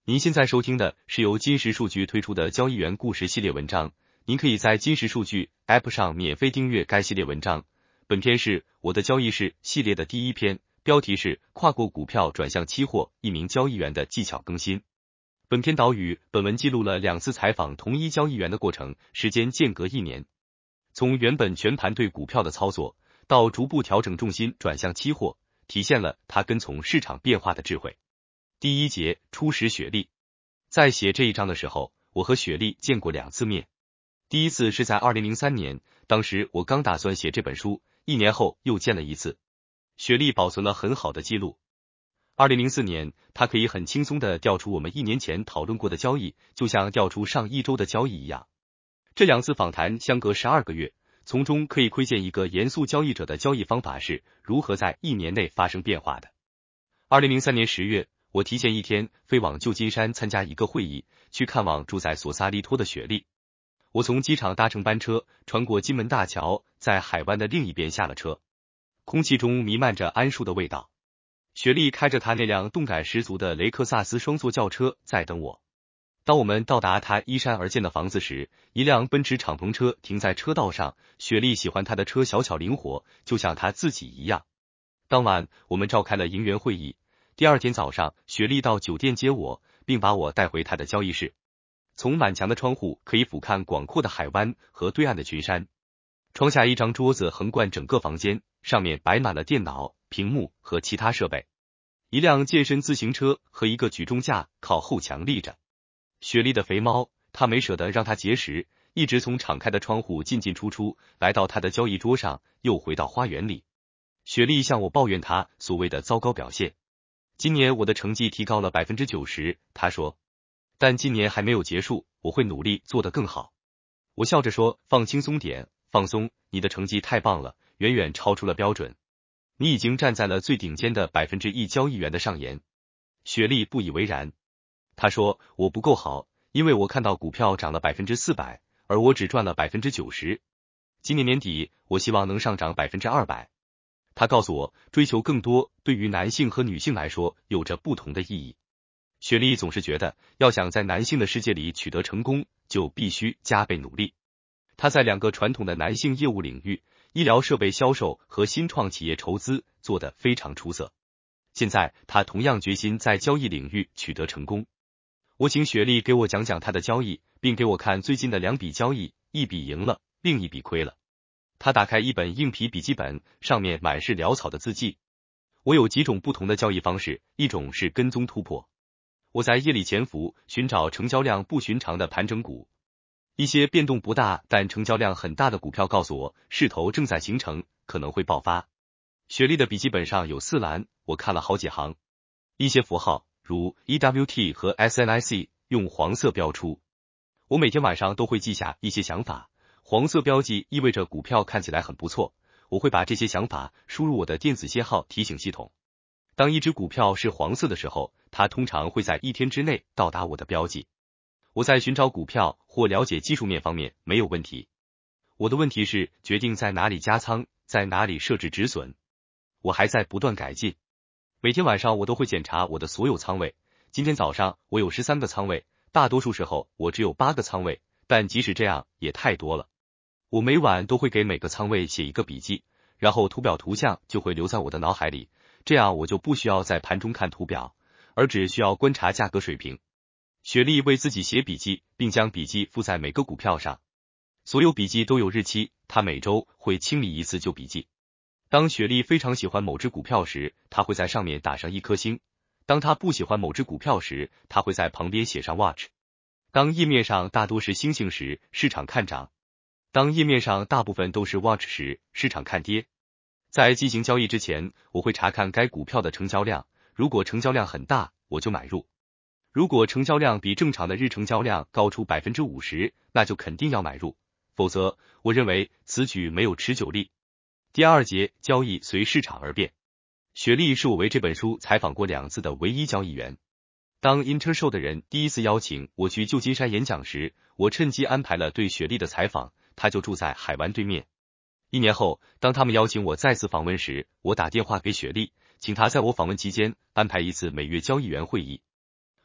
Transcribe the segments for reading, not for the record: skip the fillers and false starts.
您现在收听的是由金石数据推出的交易员故事系列文章，您可以在金石数据 App 上免费订阅该系列文章。本篇是我的交易室系列的第一篇，标题是跨过股票转向期货，一名交易员的技巧更新。本篇导语本文记录了2次采访同一交易员的过程，时间间隔1年。从原本全盘对股票的操作，到逐步调整重心转向期货，体现了他跟从市场变化的智慧。第一节，初识雪莉。在写这一章的时候，我和雪莉见过2次面。第一次是在2003年，当时我刚打算写这本书，1年后又见了一次。雪莉保存了很好的记录。2004年，她可以很轻松地调出我们1年前讨论过的交易，就像调出上1周的交易一样。这2次访谈相隔12个月，从中可以窥见一个严肃交易者的交易方法是如何在1年内发生变化的。2003年10月，我提前1天飞往旧金山参加一个会议，去看望住在索萨利托的雪莉。我从机场搭乘班车，穿过金门大桥，在海湾的另一边下了车。空气中弥漫着桉树的味道。雪莉开着她那辆动感十足的雷克萨斯双座轿车在等我。当我们到达她依山而建的房子时，一辆奔驰敞篷车停在车道上。雪莉喜欢她的车小巧灵活，就像她自己一样。当晚，我们召开了营员会议。第2天早上，雪莉到酒店接我，并把我带回她的交易室。从满墙的窗户可以俯瞰广阔的海湾和对岸的群山。窗下一张桌子横贯整个房间，上面摆满了电脑、屏幕和其他设备。一辆健身自行车和一个举重架靠后墙立着。雪莉的肥猫，她没舍得让它节食，一直从敞开的窗户进进出出，来到她的交易桌上，又回到花园里。雪莉向我抱怨她所谓的糟糕表现。今年我的成绩提高了 90%， 他说，但今年还没有结束，我会努力做得更好。我笑着说，放轻松点，放松，你的成绩太棒了，远远超出了标准。你已经站在了最顶尖的 1% 交易员的上沿。雪莉不以为然。他说，我不够好，因为我看到股票涨了 400%， 而我只赚了 90%。今年年底，我希望能上涨 200%。他告诉我，追求更多对于男性和女性来说有着不同的意义。雪莉总是觉得，要想在男性的世界里取得成功，就必须加倍努力。他在2个传统的男性业务领域，医疗设备销售和新创企业筹资做得非常出色。现在他同样决心在交易领域取得成功。我请雪莉给我讲讲他的交易，并给我看最近的2笔交易，一笔赢了，另一笔亏了。他打开一本硬皮笔记本，上面满是潦草的字迹。我有几种不同的交易方式，一种是跟踪突破。我在夜里潜伏，寻找成交量不寻常的盘整股。一些变动不大但成交量很大的股票告诉我，势头正在形成，可能会爆发。雪莉的笔记本上有4栏，我看了好几行。一些符号，如 EWT 和 SNIC， 用黄色标出。我每天晚上都会记下一些想法。黄色标记意味着股票看起来很不错，我会把这些想法输入我的电子信号提醒系统。当一只股票是黄色的时候，它通常会在1天之内到达我的标记。我在寻找股票或了解技术面方面没有问题。我的问题是决定在哪里加仓，在哪里设置止损。我还在不断改进。每天晚上我都会检查我的所有仓位。今天早上我有13个仓位，大多数时候我只有8个仓位，但即使这样也太多了。我每晚都会给每个仓位写一个笔记，然后图表图像就会留在我的脑海里，这样我就不需要在盘中看图表，而只需要观察价格水平。雪莉为自己写笔记，并将笔记附在每个股票上。所有笔记都有日期，她每周会清理一次旧笔记。当雪莉非常喜欢某只股票时，她会在上面打上1颗星。当她不喜欢某只股票时，她会在旁边写上 watch。当页面上大多是星星时，市场看涨。当页面上大部分都是 watch 时，市场看跌。在进行交易之前，我会查看该股票的成交量，如果成交量很大，我就买入。如果成交量比正常的日成交量高出 50%， 那就肯定要买入，否则我认为此举没有持久力。第2节，交易随市场而变。雪莉是我为这本书采访过2次的唯一交易员。当 Intershow 的人第1次邀请我去旧金山演讲时，我趁机安排了对雪莉的采访，她就住在海湾对面。1年后，当他们邀请我再次访问时，我打电话给雪莉，请她在我访问期间安排一次每月交易员会议。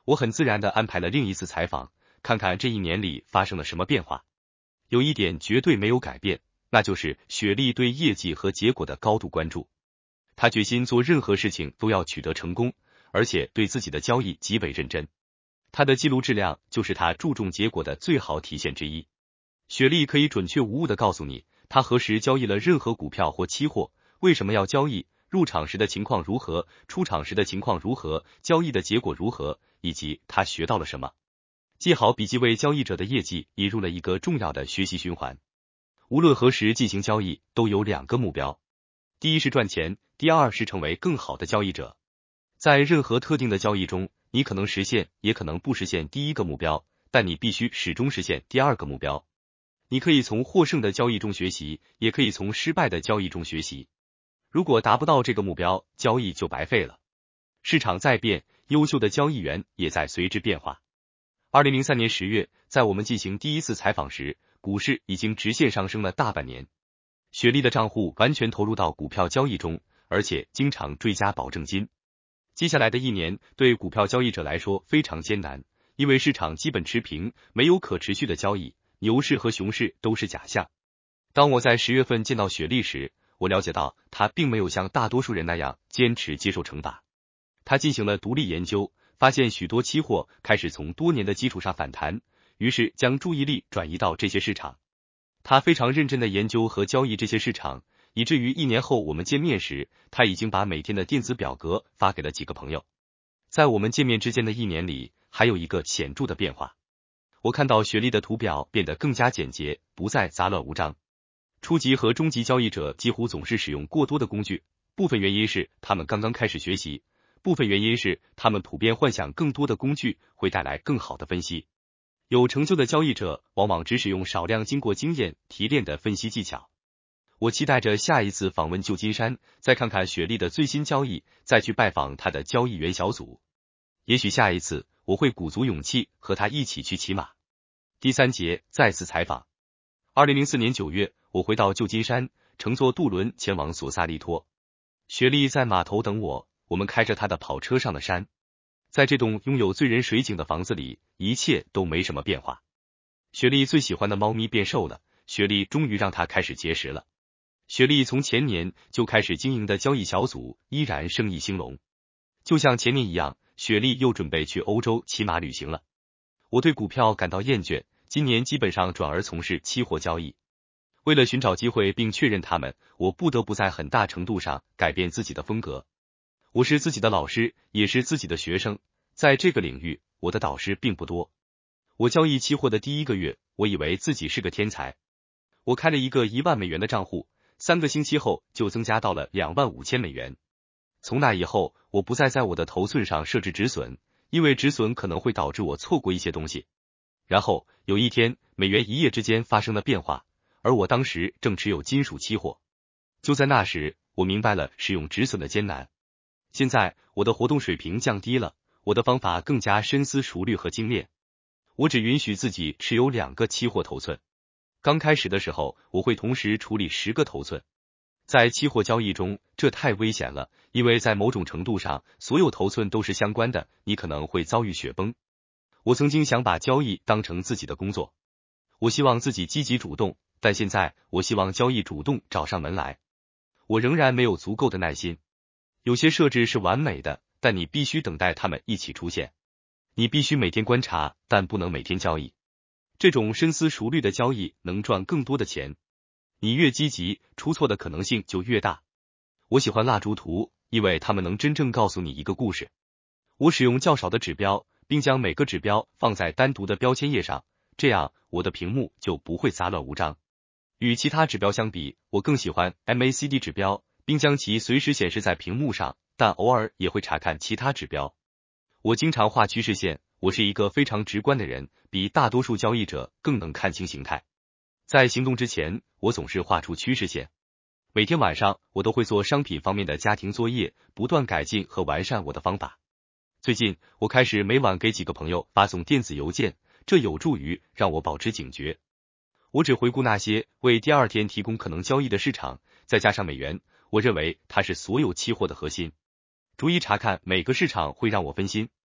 我很自然地安排了另一次采访，看看这一年里发生了什么变化。有一点绝对没有改变，那就是雪莉对业绩和结果的高度关注。她决心做任何事情都要取得成功，而且对自己的交易极为认真。她的记录质量就是她注重结果的最好体现之一。雪莉可以准确无误地告诉你，她何时交易了任何股票或期货，为什么要交易，入场时的情况如何，出场时的情况如何，交易的结果如何，以及她学到了什么。记好笔记为交易者的业绩引入了一个重要的学习循环。无论何时进行交易，都有两个目标，第一是赚钱，第二是成为更好的交易者。在任何特定的交易中，你可能实现也可能不实现第一个目标，但你必须始终实现第二个目标。你可以从获胜的交易中学习，也可以从失败的交易中学习。如果达不到这个目标，交易就白费了。市场在变，优秀的交易员也在随之变化。2003年10月，在我们进行第一次采访时，股市已经直线上升了大半年。雪莉的账户完全投入到股票交易中，而且经常追加保证金。接下来的一年对股票交易者来说非常艰难，因为市场基本持平，没有可持续的交易，牛市和熊市都是假象。当我在10月份见到雪莉时，我了解到她并没有像大多数人那样坚持接受惩罚。她进行了独立研究，发现许多期货开始从多年的基础上反弹，于是将注意力转移到这些市场。他非常认真地研究和交易这些市场，以至于1年后我们见面时，他已经把每天的电子表格发给了几个朋友。在我们见面之间的1年里，还有一个显著的变化。我看到雪莉的图表变得更加简洁，不再杂乱无章。初级和中级交易者几乎总是使用过多的工具，部分原因是他们刚刚开始学习，部分原因是他们普遍幻想更多的工具会带来更好的分析。有成就的交易者往往只使用少量经过经验提炼的分析技巧。我期待着下一次访问旧金山，再看看雪莉的最新交易，再去拜访她的交易员小组。也许下一次我会鼓足勇气和她一起去骑马。第3节再次采访。2004年9月，我回到旧金山，乘坐渡轮前往索萨利托。雪莉在码头等我，我们开着她的跑车上了山。在这栋拥有醉人水景的房子里，一切都没什么变化。雪莉最喜欢的猫咪变瘦了，雪莉终于让她开始节食了。雪莉从前年就开始经营的交易小组依然生意兴隆。就像前年一样，雪莉又准备去欧洲骑马旅行了。我对股票感到厌倦，今年基本上转而从事期货交易。为了寻找机会并确认它们，我不得不在很大程度上改变自己的风格。我是自己的老师，也是自己的学生，在这个领域，我的导师并不多。我交易期货的第1个月，我以为自己是个天才。我开了一个1万美元的账户，3个星期后就增加到了25000美元。从那以后，我不再在我的头寸上设置止损，因为止损可能会导致我错过一些东西。然后有一天，美元一夜之间发生了变化，而我当时正持有金属期货。就在那时，我明白了使用止损的艰难。现在我的活动水平降低了，我的方法更加深思熟虑和精炼。我只允许自己持有2个期货头寸。刚开始的时候，我会同时处理10个头寸。在期货交易中，这太危险了，因为在某种程度上，所有头寸都是相关的，你可能会遭遇雪崩。我曾经想把交易当成自己的工作。我希望自己积极主动，但现在我希望交易主动找上门来。我仍然没有足够的耐心。有些设置是完美的，但你必须等待它们一起出现。你必须每天观察，但不能每天交易。这种深思熟虑的交易能赚更多的钱。你越积极，出错的可能性就越大。我喜欢蜡烛图，因为它们能真正告诉你一个故事。我使用较少的指标，并将每个指标放在单独的标签页上，这样我的屏幕就不会杂乱无章。与其他指标相比，我更喜欢 MACD 指标，并将其随时显示在屏幕上，但偶尔也会查看其他指标。我经常画趋势线，我是一个非常直观的人，比大多数交易者更能看清形态。在行动之前，我总是画出趋势线。每天晚上，我都会做商品方面的家庭作业，不断改进和完善我的方法。最近，我开始每晚给几个朋友发送电子邮件，这有助于让我保持警觉。我只回顾那些为第2天提供可能交易的市场，再加上美元，我认为它是所有期货的核心。逐一查看每个市场会让我分心。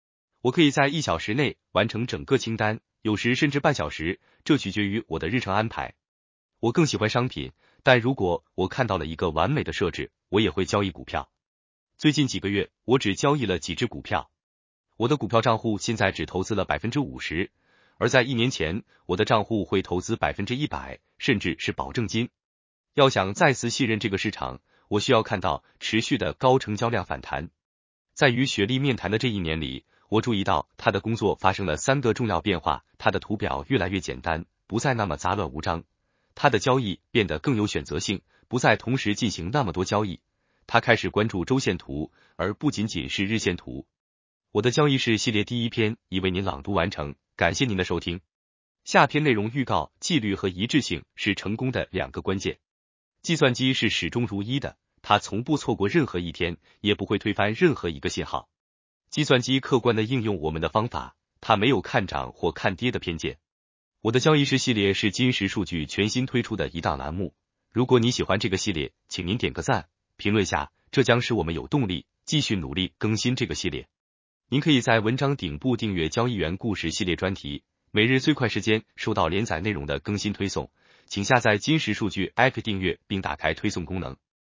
我可以在1小时内完成整个清单，有时甚至半小时，这取决于我的日程安排。我更喜欢商品，但如果我看到了一个完美的设置，我也会交易股票。最近几个月，我只交易了几只股票。我的股票账户现在只投资了 50%， 而在1年前，我的账户会投资 100%， 甚至是保证金。要想再次信任这个市场，我需要看到持续的高成交量反弹。在与雪莉面谈的这1年里，我注意到她的工作发生了3个重要变化，她的图表越来越简单，不再那么杂乱无章。她的交易变得更有选择性，不再同时进行那么多交易。她开始关注周线图，而不仅仅是日线图。我的交易室系列第1篇已为您朗读完成，感谢您的收听。下篇内容预告：纪律和一致性是成功的2个关键。计算机是始终如一的，它从不错过任何一天，也不会推翻任何一个信号。计算机客观地应用我们的方法，它没有看涨或看跌的偏见。我的交易室系列是金石数据全新推出的一档栏目，如果你喜欢这个系列，请您点个赞，评论下，这将使我们有动力继续努力更新这个系列。您可以在文章顶部订阅交易员故事系列专题，每日最快时间收到连载内容的更新推送，请下载金石数据 App 订阅并打开推送功能。